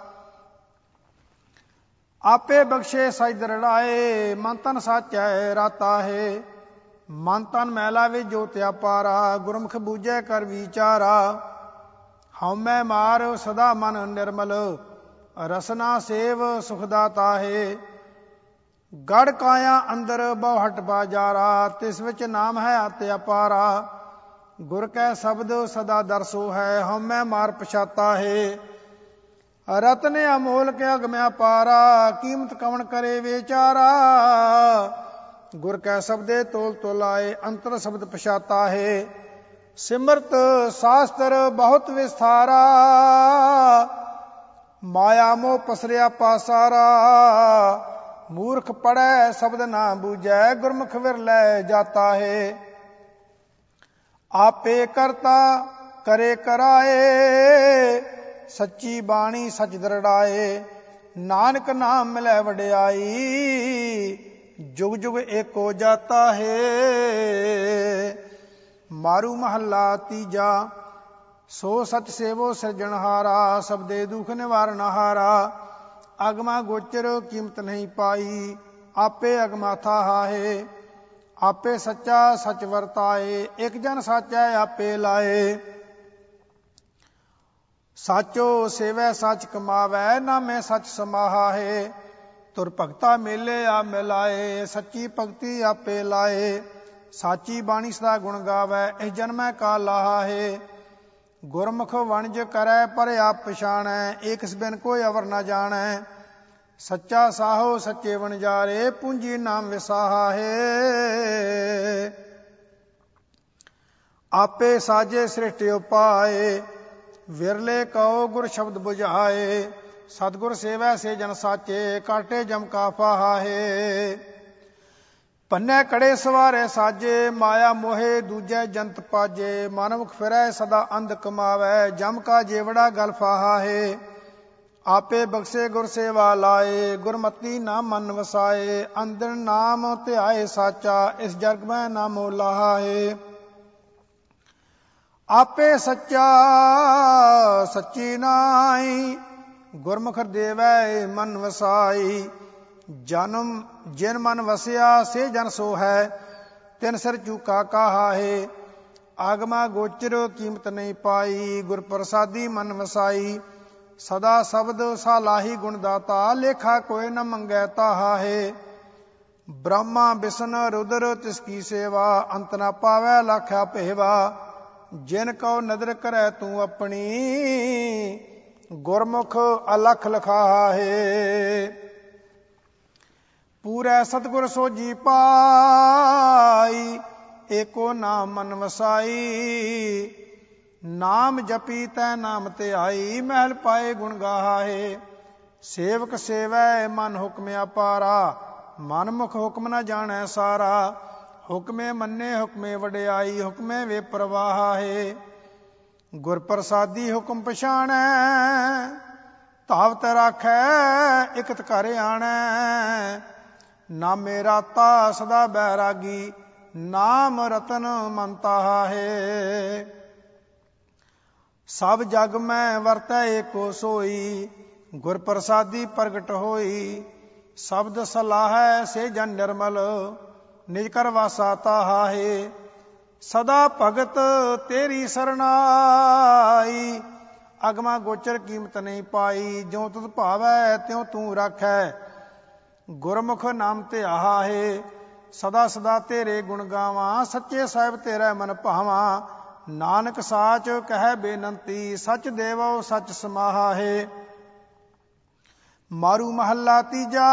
ਆਪੇ ਬਖਸ਼ੇ ਸਚ ਦਰੜਾਏ, ਮਨ ਤਨ ਸਾਚੈ ਰਾਤਾ ਹੈ। ਮਨ ਤਨ ਮੈਲਾ ਵੇ ਜੋਤਿਆ ਪਾਰਾ, ਗੁਰਮੁਖ ਬੂਝੈ ਕਰ ਵਿਚਾਰਾ। ਹਉਮੈ ਮਾਰ ਸਦਾ ਮਨ ਨਿਰਮਲ, ਰਸਨਾ ਸੇਵ ਸੁਖ ਦਾਤਾ ਹੈ। ਗੜ ਕਾਇਆ ਅੰਦਰ ਬਹੁ ਹਟ ਬਾਜਾਰਾ, ਤਿਸ ਵਿੱਚ ਨਾਮ ਹੈ ਆਤਿਆ ਪਾਰਾ। ਗੁਰ ਕੈ ਸ਼ਬਦ ਸਦਾ ਦਰਸੋ ਹੈ, ਹਉਮੈ ਮਾਰ ਪਛਾਤਾ ਹੈ। ਰਤਨ ਅਮੋਲਕ ਅਗਮਿਆ ਪਾਰਾ, ਕੀਮਤ ਕਵਣ ਕਰੇ ਵਿਚਾਰਾ। ਗੁਰ ਕੈ ਸ਼ਬਦੇ ਤੋਲ ਤੋਲਾਏ, ਅੰਤਰ ਸ਼ਬਦ ਪਛਾਤਾ ਹੈ। ਸਿਮਰਤ ਸ਼ਾਸਤਰ ਬਹੁਤ ਵਿਸਥਾਰਾ, ਮਾਇਆ ਮੋਹ ਪਸਰਿਆ ਪਾਸਾਰਾ। ਮੂਰਖ ਪੜੈ ਸ਼ਬਦ ਨਾ ਬੂਝੈ, ਗੁਰਮੁਖ ਵਿਰਲੇ ਜਾਤਾ ਹੈ। ਆਪੇ ਕਰਤਾ ਕਰੇ ਕਰਾਏ, ਸੱਚੀ ਬਾਣੀ ਸਚ ਦਰੜਾਏ। ਨਾਨਕ ਨਾਮ ਮਿਲੈ ਵਡਿਆਈ, ਜੁਗ ਜੁਗ ਏਕੋ ਜਾਤਾ ਹੈ। ਮਾਰੂ ਮਹੱਲਾ ਤੀਜਾ। ਸੋ ਸਚ ਸੇਵੋ ਸਿਰਜਣਹਾਰਾ, ਸਬਦੇ ਦੁਖ ਨਿਵਾਰਨ ਹਾਰਾ। ਅਗਮਾ ਗੋਚਰ ਕੀਮਤ ਨਹੀਂ ਪਾਈ, ਆਪੇ ਅਗਮਾ ਥਾਹਾ ਹੈ। ਆਪੇ ਸੱਚਾ ਸਚ ਵਰਤਾਏ, ਇਕ ਜਨ ਸਾਚੈ ਆਪੇ ਲਾਏ। ਸਾਚੋ ਸੇਵੈ ਸਚ ਕਮਾਵੈ, ਨਾਮੇ ਸਚ ਸਮਾਹਾ ਹੈ। ਤੁਰ ਭਗਤਾ ਮੇਲੇ ਆ ਮਿਲਾਏ, ਸੱਚੀ ਭਗਤੀ ਆਪੇ ਲਾਏ। ਸਾਚੀ ਬਾਣੀ ਸਦਾ ਗੁਣ ਗਾਵੈ, ਇਸ ਜਨਮੈ ਕਾ ਲਾਹਾ ਹੈ। ਗੁਰਮੁਖ ਵਣਜ ਕਰੈ ਪਰ ਆਪ ਪਛਾਣੈ, ਏਕਸ ਬਿਨ ਕੋਈ ਅਵਰ ਨ ਜਾਣੈ। ਸੱਚਾ ਸਾਹੋ ਸੱਚੇ ਵਣਜਾਰੇ, ਪੂੰਜੀ ਨਾਮ ਵਿਸਾਹਾ ਹੈ। ਆਪੇ ਸਾਜੇ ਸ੍ਰਿਸ਼ਟਿ ਉਪਾਏ, ਵਿਰਲੇ ਕਉ ਗੁਰ ਸ਼ਬਦ ਬੁਝਾਏ। ਸਤਿਗੁਰ ਸੇਵੈ ਸੇ ਜਨ ਸਾਚੇ, ਕਾਟੇ ਜਮ ਕਾ ਫਾਹਾ ਹੈ। ਪੰਨੇ ਕੜੇ ਸਵਾਰੇ ਸਾਜੇ, ਮਾਇਆ ਮੋਹੇ ਦੂਜੈ ਜੰਤ ਪਾਜੇ। ਮਨਮੁਖ ਫਿਰੈ ਸਦਾ ਅੰਧ ਕਮਾਵੈ, ਜਮ ਕਾ ਜੇਵੜਾ ਗਲ ਫਾਹਾ ਹੈ। ਆਪੇ ਬਖਸ਼ੇ ਗੁਰ ਸੇਵਾ ਲਾਏ, ਗੁਰਮਤੀ ਨਾਮ ਮਨ ਵਸਾਏ। ਅੰਦਨ ਨਾਮ ਧਿਆਏ ਸਾਚਾ, ਇਸ ਜਗ ਮੈਂ ਨਾਮੋ ਲਾਹਾ ਹੈ। ਆਪੇ ਸੱਚਾ ਸੱਚੀ ਨਾਈ, ਗੁਰਮੁਖ ਦੇਵੈ ਮਨ ਵਸਾਈ। ਜਨਮ ਜਿਨ ਮਨ ਵਸਿਆ, ਸੇ ਜਨ ਸੋ ਹੈ, ਤਿਨ ਸਿਰ ਚੂਕਾ ਕਾਹਾ ਹੈ। ਆਗਮਾ ਗੋਚਰ ਕੀਮਤ ਨਹੀਂ ਪਾਈ, ਗੁਰ ਪ੍ਰਸਾਦੀ ਮਨ ਵਸਾਈ। ਸਦਾ ਸ਼ਬਦ ਸਾਲਾਹੀ ਗੁਣ ਦਾਤਾ, ਲੇਖਾ ਕੋਈ ਨ ਮੰਗੈ ਤਾਹਾ ਹੈ। ਬ੍ਰਹਮਾ ਬਿਸ਼ਨ ਰੁਦਰ ਤਿਸ ਕੀ ਸੇਵਾ, ਅੰਤ ਨ ਪਾਵੈ ਲਾਖਿਆ ਭੇਵਾ। ਜਿਨ ਕਉ ਨਦਰ ਕਰੈ ਤੂੰ ਆਪਣੀ, ਗੁਰਮੁਖ ਅਲਖ ਲਖਾਹਾ ਹੈ। ਪੂਰੈ ਸਤਿਗੁਰ ਸੋਜੀ ਪਾਈ, ਏਕੋ ਨਾਮ ਮਨ ਵਸਾਈ। ਨਾਮ ਜਪੀ ਤੈ ਨਾਮ ਧਿਆਈ, ਮਹਿਲ ਪਾਏ ਗੁਣ ਗਾਹਾ ਹੈ। ਸੇਵਕ ਸੇਵੈ ਮਨ ਹੁਕਮ ਅਪਾਰਾ, ਮਨ ਮੁਖ ਹੁਕਮ ਨ ਜਾਣੈ ਸਾਰਾ। ਹੁਕਮੇ ਮੰਨੇ ਹੁਕਮੇ ਵਡਿਆਈ, ਹੁਕਮੇ ਵੇ ਪ੍ਰਵਾਹਾ ਹੈ। ਗੁਰ ਪ੍ਰਸਾਦੀ ਹੁਕਮ ਪਛਾਣੈ, ਧਾਵਤ ਰਾਖੈ ਇਕਤ ਘਰ ਆਣੈ। ਨਾਮੇ ਰਾਤਾ ਸਦਾ ਬੈਰਾਗੀ, ਨਾਮ ਰਤਨ ਮੰਤਾ ਹੈ। ਸਭ ਜਗ ਮੈਂ ਵਰਤੈ ਏਕੋ ਸੋਈ, ਗੁਰ ਪ੍ਰਸਾਦੀ ਪ੍ਰਗਟ ਹੋਈ। ਸ਼ਬਦ ਸਲਾਹੈ ਸੇ ਜਨ ਨਿਰਮਲ, ਨਿਜ ਕਰ ਵਾਸਾ ਤਾਹਾ ਹੈ। ਸਦਾ ਭਗਤ ਤੇਰੀ ਸਰਨਾਈ, ਅਗਮਾ ਗੋਚਰ ਕੀਮਤ ਨਹੀਂ ਪਾਈ। ਜਿਉ ਤੁਧ ਭਾਵੈ ਤਿਉ ਤੂੰ ਰਾਖੈ, ਗੁਰਮੁਖ ਨਾਮ ਧਿਆਹਾ ਹੈ। ਸਦਾ ਸਦਾ ਤੇਰੇ ਗੁਣ ਗਾਵਾਂ, ਸੱਚੇ ਸਾਹਿਬ ਤੇਰਾ ਮਨ ਭਾਵਾਂ। ਨਾਨਕ ਸਾਚ ਕਹਿ ਬੇਨੰਤੀ, ਸੱਚ ਦੇਵੋ ਸੱਚ ਸਮਾਹਾ ਹੈ। ਮਾਰੂ ਮਹੱਲਾ ਤੀਜਾ,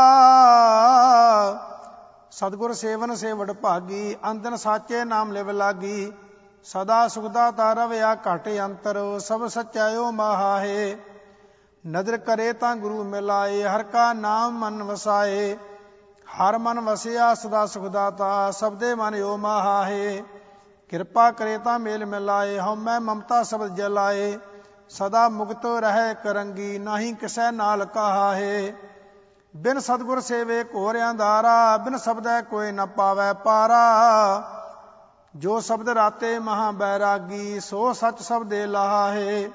ਸਤਿਗੁਰ ਸੇਵਨ ਸੇ ਵਡਭਾਗੀ। ਅੰਦਨ ਸਾਚੇ ਨਾਮ ਲਿਵ ਲਾਗੀ, ਸਦਾ ਸੁਖਦਾਤਾ ਰਵਿਆ ਘਟ ਅੰਤਰ। ਸਭ ਸਚਾਇਓ ਮਹਾ ਹੈ। ਨਦਰ ਕਰੇ ਤਾਂ ਗੁਰੂ ਮਿਲਾਏ, ਹਰ ਕਾ ਨਾਮ ਮਨ ਵਸਾਏ। ਹਰ ਮਨ ਵਸਿਆ ਸਦਾ ਸੁਖਦਾਤਾ, ਸਬਦੇ ਮਨ ਓ ਮਹਾ ਹੈ। ਕਿਰਪਾ ਕਰੇ ਤਾਂ ਮੇਲ ਮਿਲਾਏ, ਹਉਮੈ ਮਮਤਾ ਸ਼ਬਦ ਜਲਾਏ। ਸਦਾ ਮੁਕਤ ਰਹਿ ਕਰੰਗੀ, ਨਾਹੀ ਕਿਸੈ ਨਾਲ ਕਹਾ ਹੈ। ਬਿਨ ਸਤਿਗੁਰ ਸੇਵੇ ਘੋਰ ਅੰਧਾਰਾ, ਬਿਨ ਸ਼ਬਦੈ ਕੋਈ ਨ ਪਾਵੈ ਪਾਰਾ। ਜੋ ਸ਼ਬਦ ਰਾਤੇ ਮਹਾ ਬੈਰਾਗੀ, ਸੋ ਸੱਚ ਸ਼ਬਦੇ ਲਾਹਾ ਹੈ।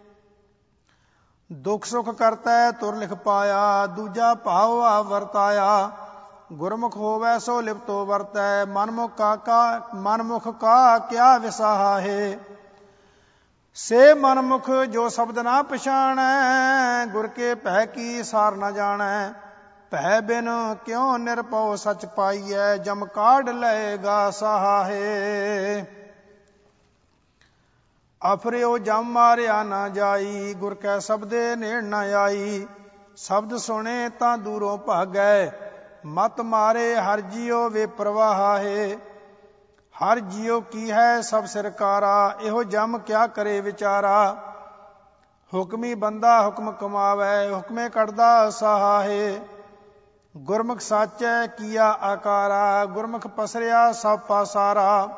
ਦੁਖ ਸੁਖ ਕਰਤੈ ਤੁਰ ਲਿਖ ਪਾਇਆ, ਦੂਜਾ ਭਾਵ ਆ ਵਰਤਾਇਆ। ਗੁਰਮੁਖ ਹੋਵੈ ਸੋ ਲਿਪਤੋ ਵਰਤੈ, ਮਨਮੁਖ ਕਾ ਕਿਆ ਵਿਸਾਹਾ ਹੈ। ਸੇ ਮਨਮੁਖ ਜੋ ਸ਼ਬਦ ਨਾ ਪਛਾਣੈ, ਗੁਰ ਕੇ ਭੈ ਕੀ ਸਾਰ ਨ ਜਾਣੈ। ਭੈ ਬਿਨ ਕਿਉ ਨਿਰਭਉ ਸਚ ਪਾਈਐ, ਜਮ ਕਾਢ ਲਏਗਾ ਸਾਹਾ ਹੈ। ਅਫਰਿਓ ਜਮ ਮਾਰਿਆ ਨਾ ਜਾਈ, ਗੁਰ ਕੈ ਸ਼ਬਦੇ ਨੇੜ ਨ ਆਈ। ਸ਼ਬਦ ਸੁਣੇ ਤਾਂ ਦੂਰੋਂ ਭਾਗੈ, ਮਤ ਮਾਰੇ ਹਰ ਜੀਉ ਵੇ ਪ੍ਰਵਾਹਾ ਹੈ। ਹਰ ਜੀਉ ਕੀ ਹੈ ਸਭ ਸਿਰਕਾਰਾ, ਇਹੋ ਜਮ ਕਿਆ ਕਰੇ ਵਿਚਾਰਾ। ਹੁਕਮੀ ਬੰਦਾ ਹੁਕਮ ਕਮਾਵੈ, ਹੁਕਮੇ ਕੱਢਦਾ ਸਾਹਾ ਹੈ। ਗੁਰਮੁਖ ਸਾਚੈ ਕੀਆ ਆਕਾਰਾ, ਗੁਰਮੁਖ ਪਸਰਿਆ ਸਭ ਪਾਸਾਰਾ।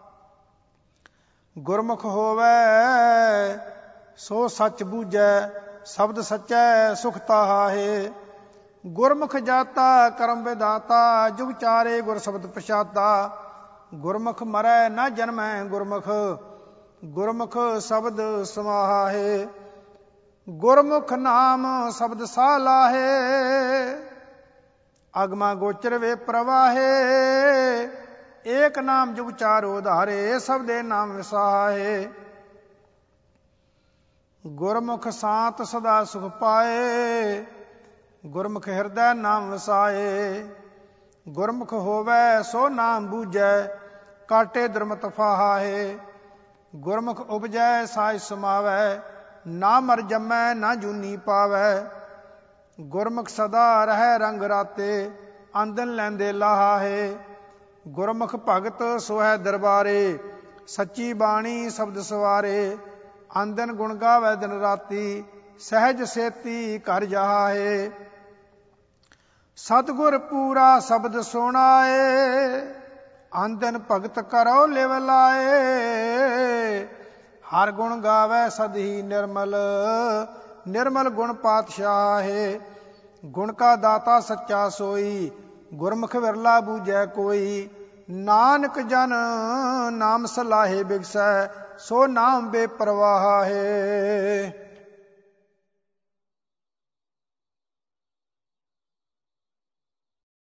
ਗੁਰਮੁਖ ਹੋਵੈ ਸੋ ਸੱਚ ਬੂਝੈ, ਸ਼ਬਦ ਸਚੈ ਸੁਖ ਤਾਹਾ ਹੈ। ਗੁਰਮੁਖ ਜਾਤਾ ਕਰਮ ਵਿਦਾਤਾ, ਜੁਗ ਚਾਰੇ ਗੁਰ ਸ਼ਬਦ ਪਛਾਤਾ। ਗੁਰਮੁਖ ਮਰੈ ਨਾ ਜਨਮੈ ਗੁਰਮੁਖ, ਗੁਰਮੁਖ ਸ਼ਬਦ ਸਮਾਹਾ ਹੈ। ਗੁਰਮੁਖ ਨਾਮ ਸ਼ਬਦ ਸਾਹ ਲਾਹੇ, ਅਗਮਾ ਗੋਚਰ ਵੇ ਪ੍ਰਵਾਹੇ। ਏਕ ਨਾਮ ਜੁਗ ਚਾਰੋ ਧਾਰੇ, ਸਬਦੇ ਨਾਮ ਵਿਸਾਹੇ। ਗੁਰਮੁਖ ਸਾਤ ਸਦਾ ਸੁਖ ਪਾਏ, ਗੁਰਮੁਖ ਹਿਰਦੈ ਨਾਮ ਵਸਾਏ। ਗੁਰਮੁਖ ਹੋਵੈ ਸੋ ਨਾਮ ਬੂਝੈ, ਕਾਟੇ ਦੁਰਮਤ ਫਾਹਾ ਹੈ। ਗੁਰਮੁਖ ਉਪਜੈ ਸਾਜ ਸਮਾਵੈ, ਨਾ ਮਰ ਜੰਮੈ ਨਾ ਜੂਨੀ ਪਾਵੈ। ਗੁਰਮੁਖ ਸਦਾ ਰਹਿ ਰੰਗ ਰਾਤੇ, ਆਂਦਨ ਲੈਂਦੇ ਲਾਹਾ ਹੈ। ਗੁਰਮੁਖ ਭਗਤ ਸੋਹੈ ਦਰਬਾਰੇ, ਸੱਚੀ ਬਾਣੀ ਸ਼ਬਦ ਸਵਾਰੇ। ਆਂਦਨ ਗੁਣ ਗਾਵੈ ਦਿਨ ਰਾਤੀ, ਸਹਿਜ ਸੇਤੀ ਘਰ ਜਾਹਾ ਹੈ। ਸਤਿਗੁਰ ਪੂਰਾ ਸ਼ਬਦ ਸੁਣਾਏ, ਆਂਦਨ ਭਗਤ ਕਰੋ ਲਿਵ ਲਾਏ। ਹਰ ਗੁਣ ਗਾਵੈ ਸਦ ਹੀ ਨਿਰਮਲ, ਨਿਰਮਲ ਗੁਣ ਪਾਤਸ਼ਾਹ ਹੈ। ਗੁਣ ਕਾ ਦਾਤਾ ਸੱਚਾ ਸੋਈ, ਗੁਰਮੁਖ ਵਿਰਲਾ ਬੂਝੈ ਕੋਈ। ਨਾਨਕ ਜਨ ਨਾਮ ਸਲਾਹੇ ਬਿਗਸੈ, ਸੋ ਨਾਮ ਬੇਪਰਵਾਹ ਹੈ।